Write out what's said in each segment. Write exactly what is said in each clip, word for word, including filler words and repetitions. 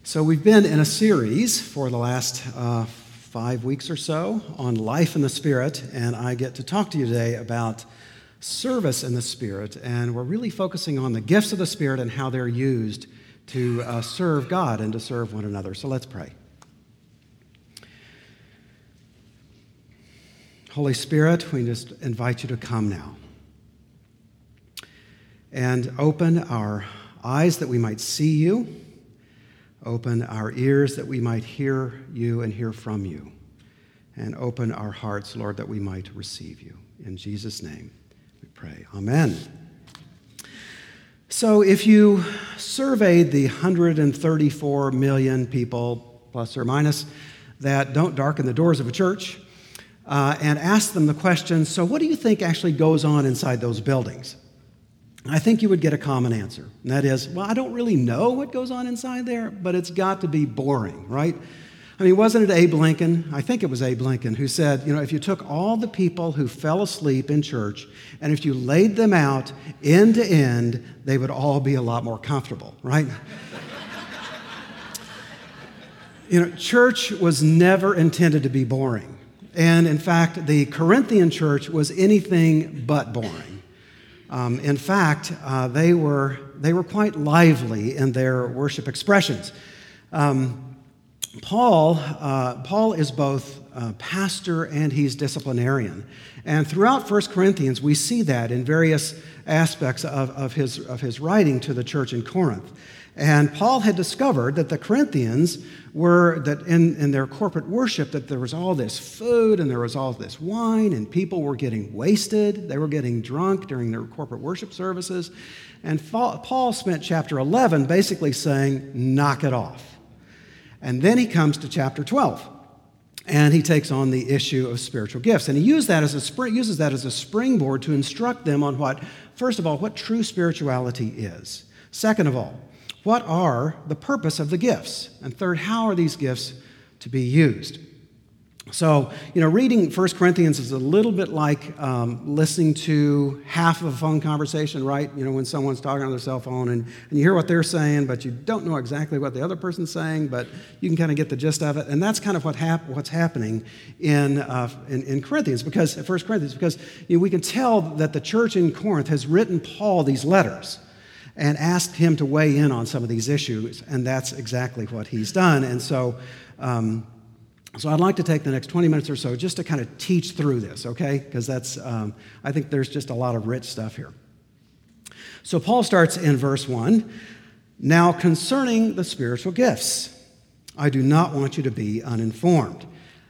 So we've been in a series for the last uh, five weeks or so on life in the Spirit, and I get to talk to you today about service in the Spirit, and we're really focusing on the gifts of the Spirit and how they're used to uh, serve God and to serve one another. So let's pray. Holy Spirit, we just invite you to come now and open our eyes that we might see you. Open our ears that we might hear you and hear from you. And open our hearts, Lord, that we might receive you. In Jesus' name we pray. Amen. So if you surveyed the one hundred thirty-four million people, plus or minus, that don't darken the doors of a church, uh, and asked them the question, so what do you think actually goes on inside those buildings? I think you would get a common answer, and that is, well, I don't really know what goes on inside there, but it's got to be boring, right? I mean, wasn't it Abe Lincoln? I think it was Abe Lincoln who said, you know, if you took all the people who fell asleep in church, and if you laid them out end to end, they would all be a lot more comfortable, right? You know, church was never intended to be boring. And in fact, the Corinthian church was anything but boring. Um, in fact, uh, they were they were quite lively in their worship expressions. Um, Paul uh, Paul is both uh, pastor and he's disciplinarian, and throughout First Corinthians we see that in various aspects of, of his of his writing to the church in Corinth. And Paul had discovered that the Corinthians were, that in, in their corporate worship, that there was all this food and there was all this wine and people were getting wasted. They were getting drunk during their corporate worship services. And Paul spent chapter eleven basically saying, knock it off. And then he comes to chapter twelve. And he takes on the issue of spiritual gifts. And he used that as a spring, uses that as a springboard to instruct them on what, first of all, what true spirituality is. Second of all, what are the purpose of the gifts? And third, how are these gifts to be used? So, you know, reading First Corinthians is a little bit like um, listening to half of a phone conversation, right? You know, when someone's talking on their cell phone and, and you hear what they're saying, but you don't know exactly what the other person's saying, but you can kind of get the gist of it. And that's kind of what hap- what's happening in, uh, in in Corinthians, because First Corinthians, because you know, we can tell that the church in Corinth has written Paul these letters and asked him to weigh in on some of these issues, and that's exactly what he's done. And so, um, so I'd like to take the next twenty minutes or so just to kind of teach through this, okay? Because that's, um, I think there's just a lot of rich stuff here. So Paul starts in verse one. Now concerning the spiritual gifts, I do not want you to be uninformed.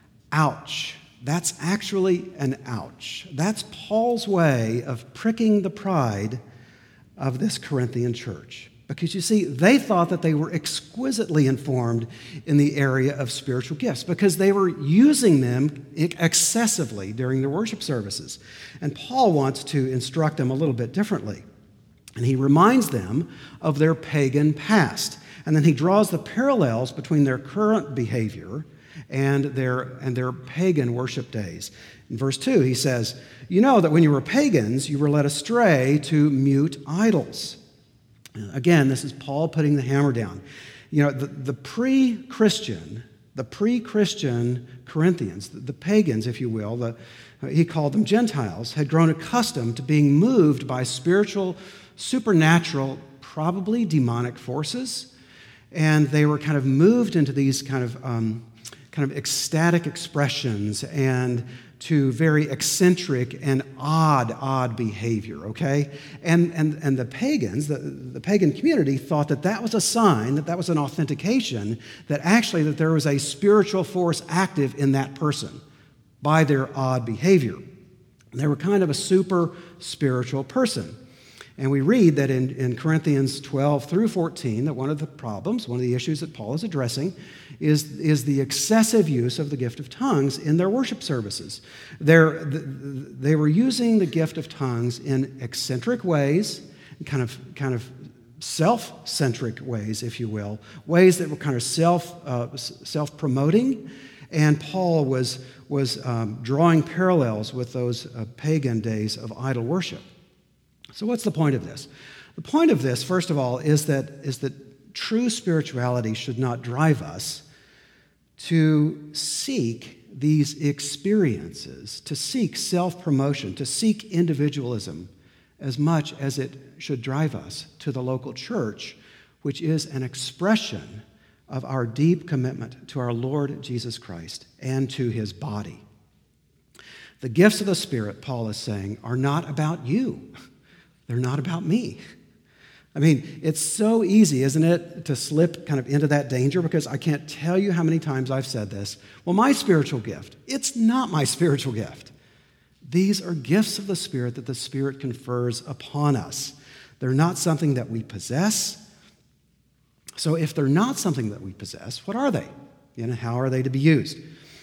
Ouch. That's actually an ouch. That's Paul's way of pricking the pride of this Corinthian church. Because you see, they thought that they were exquisitely informed in the area of spiritual gifts because they were using them excessively during their worship services. And Paul wants to instruct them a little bit differently. And he reminds them of their pagan past. And then he draws the parallels between their current behavior and their, and their pagan worship days. In verse two, he says, you know that when you were pagans, you were led astray to mute idols. Again, this is Paul putting the hammer down. You know, the, the pre-Christian, the pre-Christian Corinthians, the, the pagans, if you will, the, he called them Gentiles, had grown accustomed to being moved by spiritual, supernatural, probably demonic forces, and they were kind of moved into these kind of um, kind of ecstatic expressions and to very eccentric and odd, odd behavior, okay? And and and the pagans, the, the pagan community thought that that was a sign, that that was an authentication, that actually that there was a spiritual force active in that person by their odd behavior. And they were kind of a super spiritual person. And we read that in, in Corinthians twelve through fourteen, that one of the problems, one of the issues that Paul is addressing is, is the excessive use of the gift of tongues in their worship services. They're, they were using the gift of tongues in eccentric ways, kind of, kind of self-centric ways, if you will, ways that were kind of self, uh, self-promoting. And Paul was, was um, drawing parallels with those uh, pagan days of idol worship. So what's the point of this? The point of this, first of all, is that, is that true spirituality should not drive us to seek these experiences, to seek self-promotion, to seek individualism as much as it should drive us to the local church, which is an expression of our deep commitment to our Lord Jesus Christ and to his body. The gifts of the Spirit, Paul is saying, are not about you. They're not about me. I mean, it's so easy, isn't it, to slip kind of into that danger, because I can't tell you how many times I've said this. Well, my spiritual gift, it's not my spiritual gift. These are gifts of the Spirit that the Spirit confers upon us. They're not something that we possess. So if they're not something that we possess, what are they? You know, how are they to be used?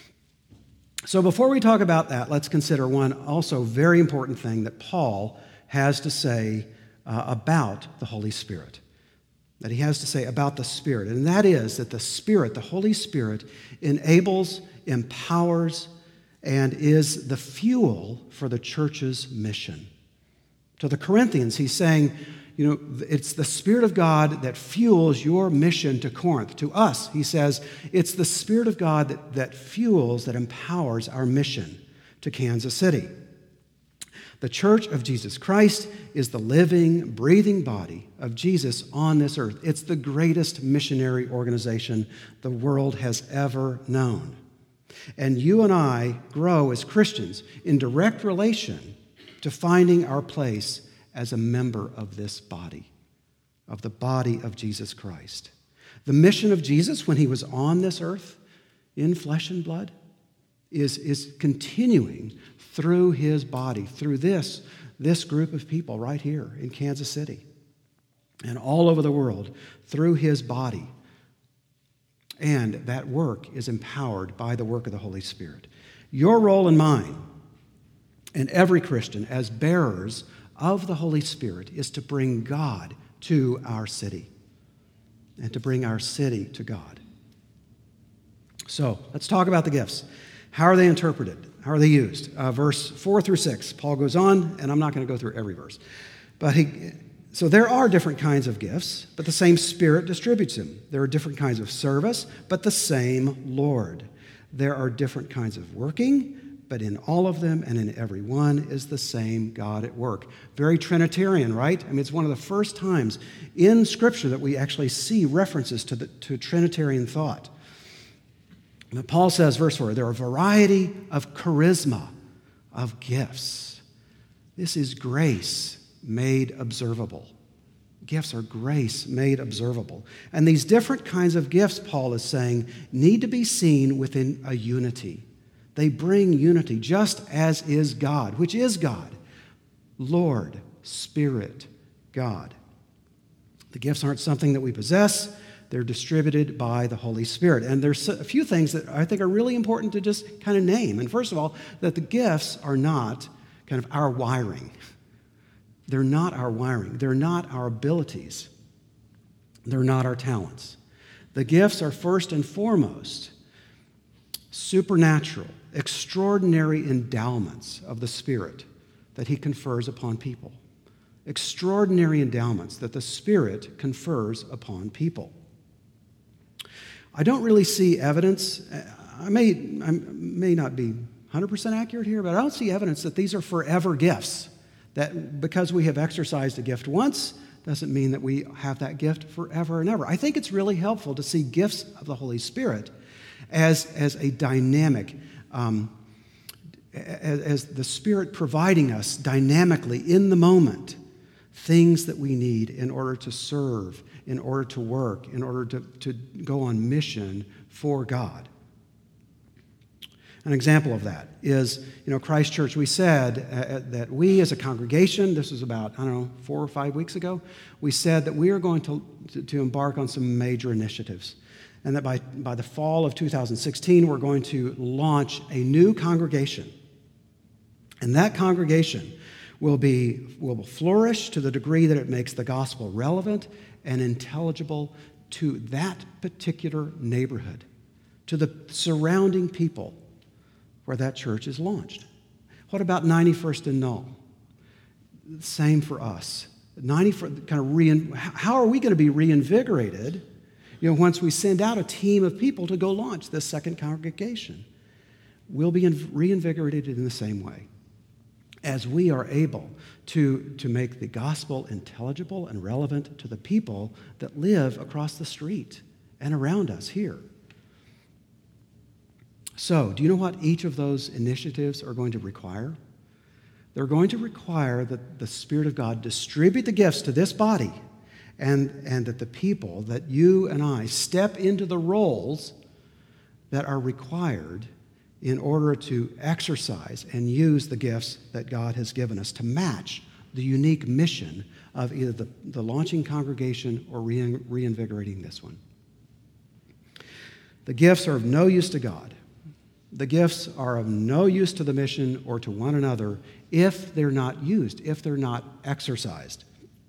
So before we talk about that, let's consider one also very important thing that Paul has to say uh, about the Holy Spirit, that he has to say about the Spirit, and that is that the Spirit, the Holy Spirit, enables, empowers, and is the fuel for the church's mission. To the Corinthians, he's saying, you know, it's the Spirit of God that fuels your mission to Corinth. To us, he says, it's the Spirit of God that, that fuels, that empowers our mission to Kansas City. The Church of Jesus Christ is the living, breathing body of Jesus on this earth. It's the greatest missionary organization the world has ever known. And you and I grow as Christians in direct relation to finding our place as a member of this body, of the body of Jesus Christ. The mission of Jesus when he was on this earth in flesh and blood is, is continuing through his body, through this, this group of people right here in Kansas City and all over the world, through his body. And that work is empowered by the work of the Holy Spirit. Your role and mine, and every Christian as bearers of the Holy Spirit, is to bring God to our city and to bring our city to God. So let's talk about the gifts. How are they interpreted? How are they used? Uh, verse four through six, Paul goes on, and I'm not going to go through every verse. But he, so there are different kinds of gifts, but the same Spirit distributes them. There are different kinds of service, but the same Lord. There are different kinds of working, but in all of them and in every one is the same God at work. Very Trinitarian, right? I mean, it's one of the first times in Scripture that we actually see references to, the, to Trinitarian thought. But Paul says, verse four, there are a variety of charisma, of gifts. This is grace made observable. Gifts are grace made observable. And these different kinds of gifts, Paul is saying, need to be seen within a unity. They bring unity, just as is God, which is God. Lord, Spirit, God. The gifts aren't something that we possess. They're distributed by the Holy Spirit. And there's a few things that I think are really important to just kind of name. And first of all, that the gifts are not kind of our wiring. They're not our wiring. They're not our abilities. They're not our talents. The gifts are first and foremost supernatural, extraordinary endowments of the Spirit that he confers upon people. Extraordinary endowments that the Spirit confers upon people. I don't really see evidence. I may, I may not be one hundred percent accurate here, but I don't see evidence that these are forever gifts. That because we have exercised a gift once doesn't mean that we have that gift forever and ever. I think it's really helpful to see gifts of the Holy Spirit as, as a dynamic, um, as, as the Spirit providing us dynamically in the moment things that we need in order to serve, in order to work, in order to, to go on mission for God. An example of that is, you know, Christ Church, we said uh, that we as a congregation, this was about, I don't know, four or five weeks ago, we said that we are going to, to, to embark on some major initiatives. And that by, by the fall of two thousand sixteen, we're going to launch a new congregation. And that congregation will be will flourish to the degree that it makes the gospel relevant and intelligible to that particular neighborhood, to the surrounding people where that church is launched. What about ninety-first and Null? Same for us. ninety kind of rein, how are we going to be reinvigorated, you know, once we send out a team of people to go launch this second congregation? We'll be reinvigorated in the same way as we are able to, to make the gospel intelligible and relevant to the people that live across the street and around us here. So, do you know what each of those initiatives are going to require? They're going to require that the Spirit of God distribute the gifts to this body, and, and that the people, that you and I, step into the roles that are required in order to exercise and use the gifts that God has given us to match the unique mission of either the, the launching congregation or rein, reinvigorating this one. The gifts are of no use to God. The gifts are of no use to the mission or to one another if they're not used, if they're not exercised.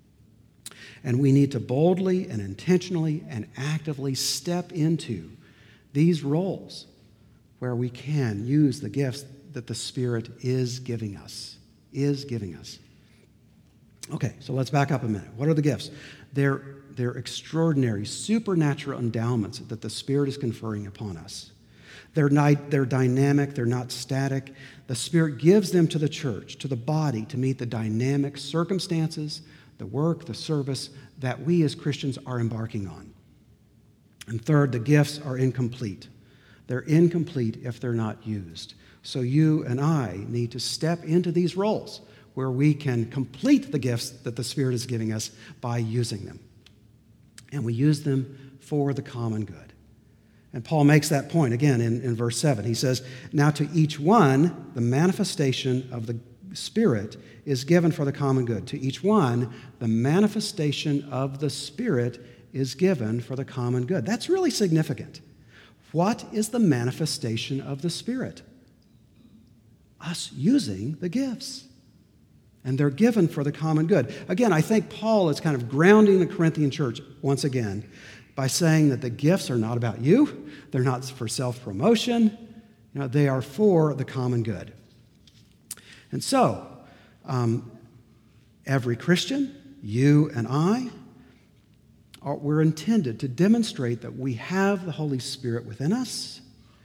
And we need to boldly and intentionally and actively step into these roles where we can use the gifts that the Spirit is giving us, is giving us. Okay, so let's back up a minute. What are the gifts? They're, they're extraordinary, supernatural endowments that the Spirit is conferring upon us. They're, ni- they're dynamic, they're not static. The Spirit gives them to the church, to the body, to meet the dynamic circumstances, the work, the service that we as Christians are embarking on. And third, the gifts are incomplete. They're incomplete if they're not used. So you and I need to step into these roles where we can complete the gifts that the Spirit is giving us by using them. And we use them for the common good. And Paul makes that point again in, in verse seven. He says, "Now to each one, the manifestation of the Spirit is given for the common good." To each one, the manifestation of the Spirit is given for the common good. That's really significant. What is the manifestation of the Spirit? Us using the gifts. And they're given for the common good. Again, I think Paul is kind of grounding the Corinthian church once again by saying that the gifts are not about you. They're not for self-promotion. You know, they are for the common good. And so, um, every Christian, you and I, are, we're intended to demonstrate that we have the Holy Spirit within us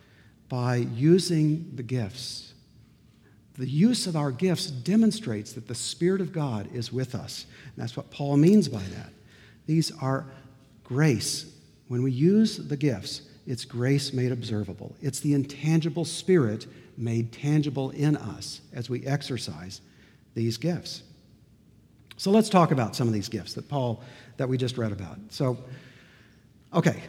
by using the gifts. The use of our gifts demonstrates that the Spirit of God is with us. And that's what Paul means by that. These are grace. When we use the gifts, it's grace made observable. It's the intangible Spirit made tangible in us as we exercise these gifts. So let's talk about some of these gifts that Paul, that we just read about. So, okay.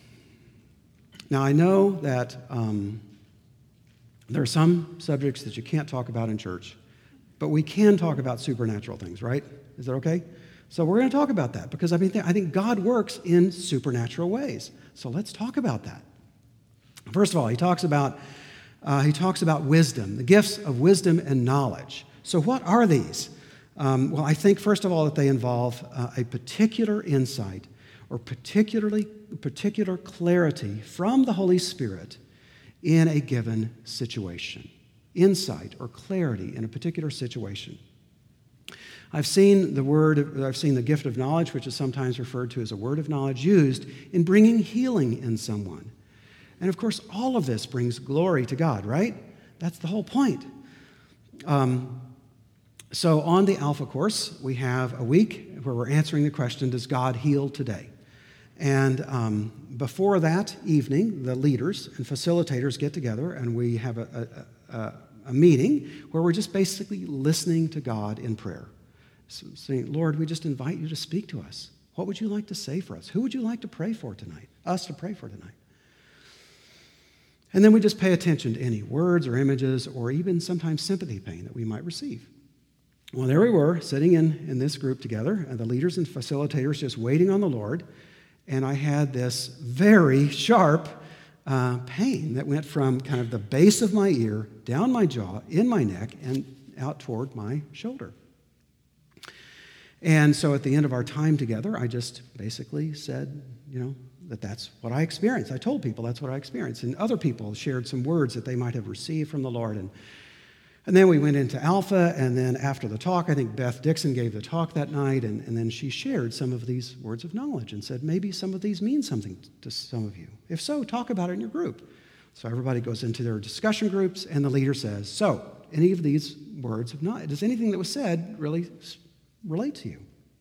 Now I know that um, there are some subjects that you can't talk about in church, but we can talk about supernatural things, right? Is that okay? So we're going to talk about that because I mean, I think God works in supernatural ways. So let's talk about that. First of all, he talks about uh, he talks about wisdom, the gifts of wisdom and knowledge. So what are these? Um, well, I think first of all that they involve uh, a particular insight or particularly particular clarity from the Holy Spirit in a given situation. Insight or clarity in a particular situation. I've seen the word, I've seen the gift of knowledge, which is sometimes referred to as a word of knowledge, used in bringing healing in someone. And of course, all of this brings glory to God, right? That's the whole point. Um, so on the Alpha course, we have a week where we're answering the question, does God heal today? And um, before that evening, the leaders and facilitators get together and we have a, a, a, a meeting where we're just basically listening to God in prayer. So saying, Lord, we just invite you to speak to us. What would you like to say for us? Who would you like to pray for tonight? Us to pray for tonight. And then we just pay attention to any words or images or even sometimes sympathy pain that we might receive. Well, there we were, sitting in, in this group together, and the leaders and facilitators just waiting on the Lord, and I had this very sharp uh, pain that went from kind of the base of my ear, down my jaw, in my neck, and out toward my shoulder. And so at the end of our time together, I just basically said, you know, that that's what I experienced. I told people that's what I experienced. And other people shared some words that they might have received from the Lord. And And then we went into Alpha, and then after the talk, I think Beth Dixon gave the talk that night, and, and then she shared some of these words of knowledge and said, maybe some of these mean something to some of you. If so, talk about it in your group. So everybody goes into their discussion groups, and the leader says, so, any of these words of knowledge, does anything that was said really relate to you?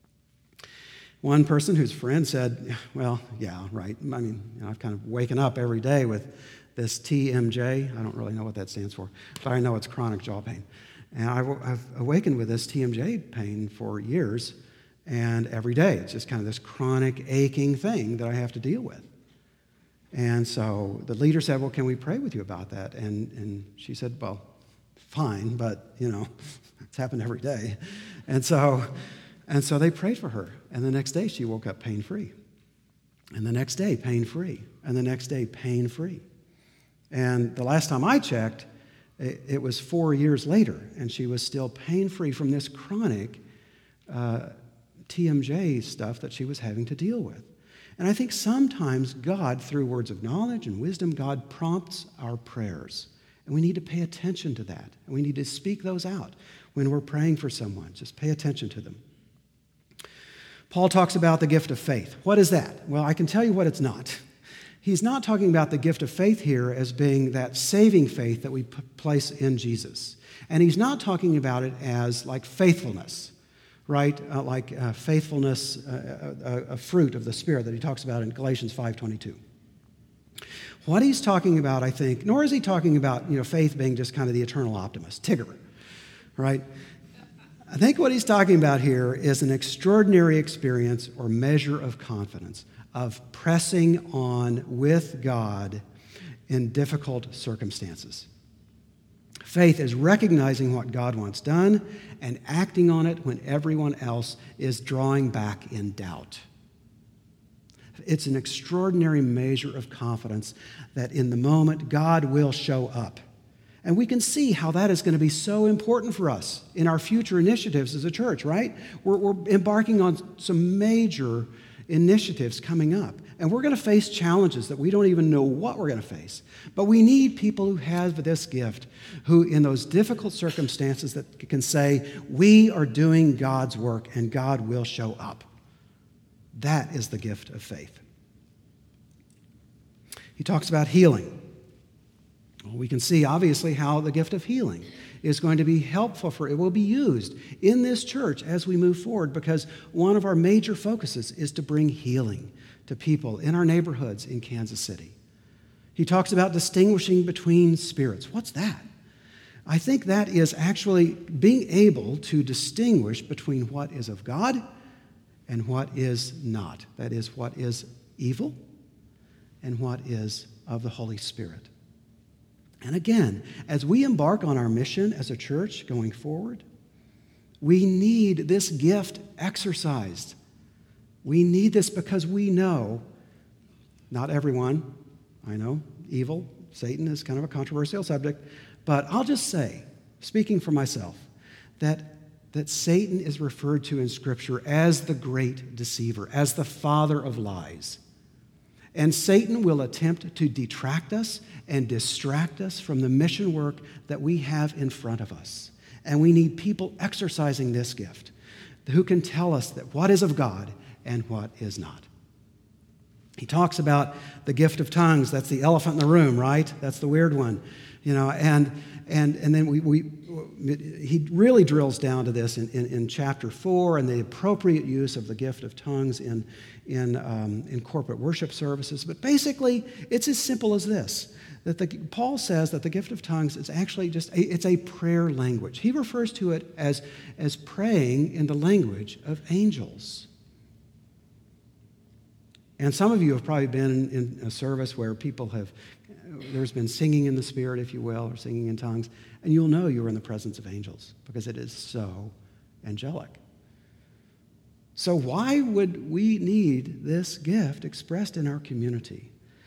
One person whose friend said, well, yeah, right. I mean, you know, I've kind of waken up every day with this T M J. I don't really know what that stands for, but I know it's chronic jaw pain. And I've, I've awakened with this T M J pain for years, and every day it's just kind of this chronic aching thing that I have to deal with. And so the leader said, well, can we pray with you about that? And, and she said, well, fine, but, you know, it's happened every day. And so, and so they prayed for her, and the next day she woke up pain-free. And the next day, pain-free. And the next day, pain-free. And the last time I checked, it was four years later, and she was still pain-free from this chronic uh, T M J stuff that she was having to deal with. And I think sometimes God, through words of knowledge and wisdom, God prompts our prayers. And we need to pay attention to that. And we need to speak those out when we're praying for someone. Just pay attention to them. Paul talks about the gift of faith. What is that? Well, I can tell you what it's not. He's not talking about the gift of faith here as being that saving faith that we p- place in Jesus. And he's not talking about it as like faithfulness, right? Uh, like uh, faithfulness, uh, a, a fruit of the Spirit that he talks about in Galatians five twenty-two. What he's talking about, I think, nor is he talking about, you know, faith being just kind of the eternal optimist, Tigger, right? I think what he's talking about here is an extraordinary experience or measure of confidence, of pressing on with God in difficult circumstances. Faith is recognizing what God wants done and acting on it when everyone else is drawing back in doubt. It's an extraordinary measure of confidence that in the moment God will show up. And we can see how that is going to be so important for us in our future initiatives as a church, right? We're, we're embarking on some major initiatives coming up. And we're going to face challenges that we don't even know what we're going to face. But we need people who have this gift, who in those difficult circumstances that can say, we are doing God's work and God will show up. That is the gift of faith. He talks about healing. Well, we can see obviously how the gift of healing is going to be helpful for, it will be used in this church as we move forward, because one of our major focuses is to bring healing to people in our neighborhoods in Kansas City. He talks about distinguishing between spirits. What's that? I think that is actually being able to distinguish between what is of God and what is not. That is, what is evil and what is of the Holy Spirit. And again, as we embark on our mission as a church going forward, we need this gift exercised. We need this because we know, not everyone, I know, evil, Satan is kind of a controversial subject, but I'll just say, speaking for myself, that, that Satan is referred to in Scripture as the great deceiver, as the father of lies. And Satan will attempt to detract us and distract us from the mission work that we have in front of us. And we need people exercising this gift who can tell us that what is of God and what is not. He talks about the gift of tongues. That's the elephant in the room, right? That's the weird one. You know, and and and then we, we he really drills down to this in, in, in chapter four and the appropriate use of the gift of tongues in in um, in corporate worship services. But basically, it's as simple as this: that the, Paul says that the gift of tongues is actually just a, it's a prayer language. He refers to it as as praying in the language of angels. And some of you have probably been in a service where people have, there's been singing in the Spirit, if you will, or singing in tongues, and you'll know you're in the presence of angels because it is so angelic. So why would we need this gift expressed in our community?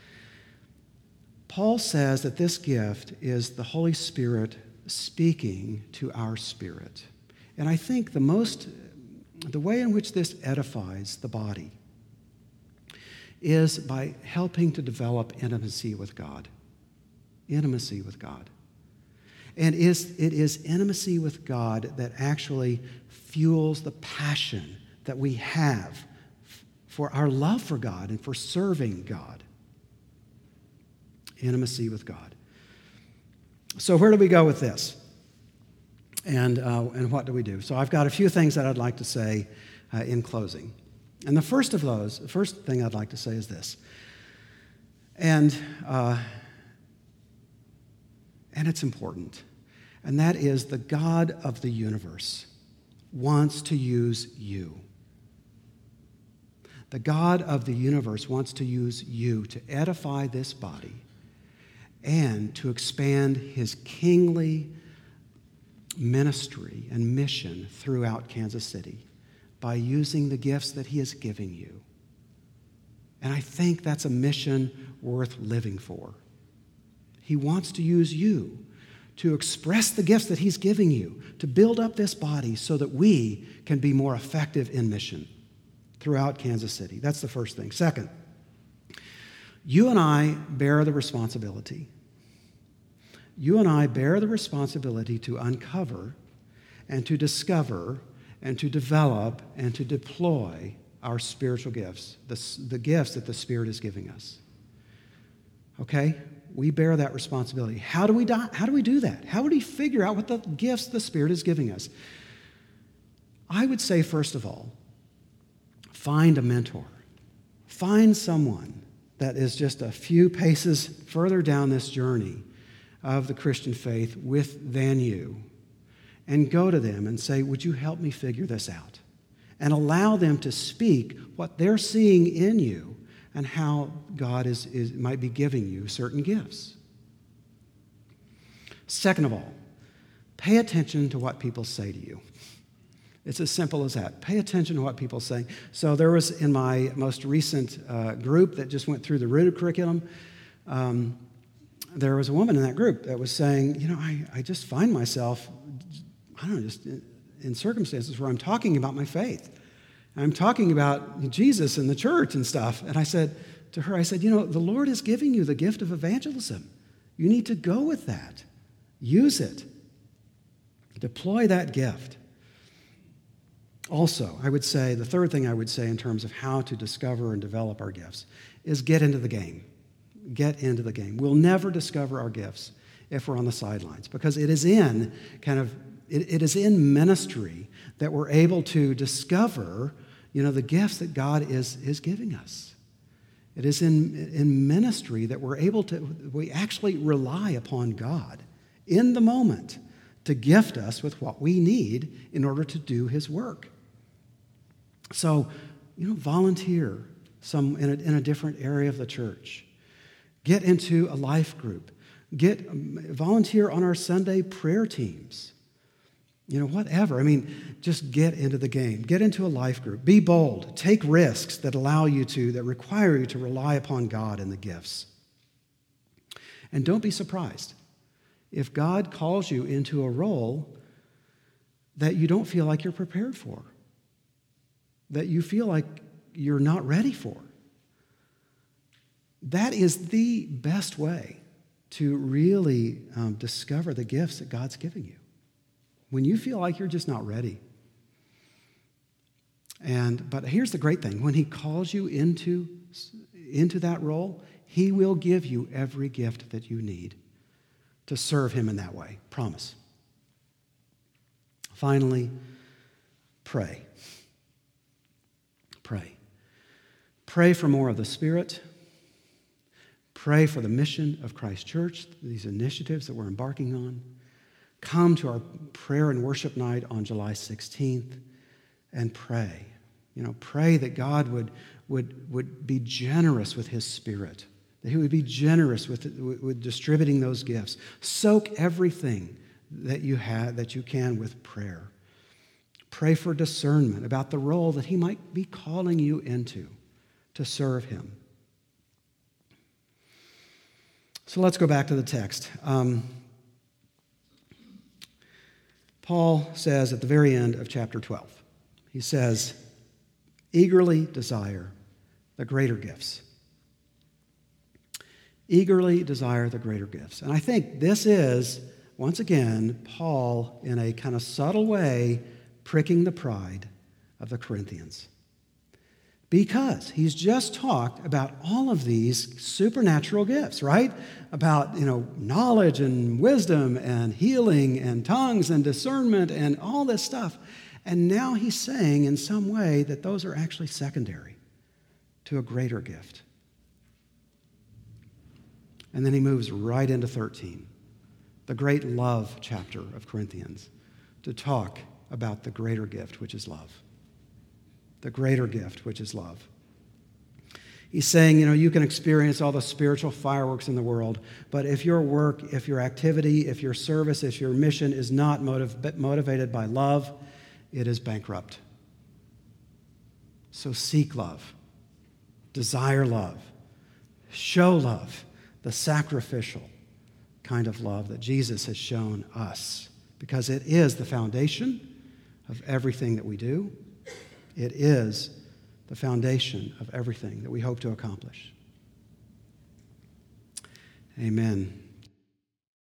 Paul says that this gift is the Holy Spirit speaking to our spirit. And I think the most, the way in which this edifies the body is by helping to develop intimacy with God. Intimacy with God. And is, it is intimacy with God that actually fuels the passion that we have for our love for God and for serving God. Intimacy with God. So where do we go with this? And, uh, and what do we do? So I've got a few things that I'd like to say uh, in closing. And the first of those, the first thing I'd like to say is this. And, uh, and it's important. And that is the God of the universe wants to use you. The God of the universe wants to use you to edify this body and to expand his kingly ministry and mission throughout Kansas City by using the gifts that he is giving you. And I think that's a mission worth living for. He wants to use you to express the gifts that he's giving you, to build up this body so that we can be more effective in mission throughout Kansas City. That's the first thing. Second, you and I bear the responsibility. You and I bear the responsibility to uncover and to discover and to develop and to deploy our spiritual gifts, the, the gifts that the Spirit is giving us. Okay? We bear that responsibility. How do we do, how do we do that? How would we figure out what the gifts the Spirit is giving us? I would say, first of all, find a mentor. Find someone that is just a few paces further down this journey of the Christian faith with than you, and go to them and say, would you help me figure this out? And allow them to speak what they're seeing in you and how God is, is, might be giving you certain gifts. Second of all, pay attention to what people say to you. It's as simple as that. Pay attention to what people say. So there was, in my most recent uh, group that just went through the Rooted curriculum, um, there was a woman in that group that was saying, you know, I, I just find myself, I don't know, just in, in circumstances where I'm talking about my faith. I'm talking about Jesus and the church and stuff. And I said to her, I said, you know, the Lord is giving you the gift of evangelism. You need to go with that. Use it. Deploy that gift. Also, I would say, the third thing I would say in terms of how to discover and develop our gifts is get into the game. Get into the game. We'll never discover our gifts if we're on the sidelines, because it is in kind of, it, it is in ministry that we're able to discover, you know, the gifts that God is, is giving us. It is in, in ministry that we're able to, we actually rely upon God in the moment to gift us with what we need in order to do his work. So, you know, volunteer some in a, in a different area of the church. Get into a life group. Get volunteer on our Sunday prayer teams. You know, whatever. I mean, just get into the game. Get into a life group. Be bold. Take risks that allow you to, that require you to rely upon God and the gifts. And don't be surprised if God calls you into a role that you don't feel like you're prepared for, that you feel like you're not ready for. That is the best way to really um, discover the gifts that God's giving you. When you feel like you're just not ready. And but here's the great thing. When he calls you into, into that role, he will give you every gift that you need to serve him in that way. Promise. Finally, pray. Pray. Pray for more of the Spirit. Pray for the mission of Christ Church, these initiatives that we're embarking on. Come to our prayer and worship night on July sixteenth and pray. You know, pray that God would, would, would be generous with his Spirit, that he would be generous with, with distributing those gifts. Soak everything that you have, that you can with prayer. Pray for discernment about the role that he might be calling you into to serve him. So let's go back to the text. Um, Paul says at the very end of chapter twelve, he says, eagerly desire the greater gifts. Eagerly desire the greater gifts. And I think this is once again, Paul, in a kind of subtle way, pricking the pride of the Corinthians. Because he's just talked about all of these supernatural gifts, right? About, you know, knowledge and wisdom and healing and tongues and discernment and all this stuff. And now he's saying in some way that those are actually secondary to a greater gift. And then he moves right into thirteen, the great love chapter of Corinthians, to talk about the greater gift, which is love. The greater gift, which is love. He's saying, you know, you can experience all the spiritual fireworks in the world, but if your work, if your activity, if your service, if your mission is not motiv- motivated by love, it is bankrupt. So seek love, desire love, show love, the sacrificial kind of love that Jesus has shown us, because it is the foundation of everything that we do. It is the foundation of everything that we hope to accomplish. Amen.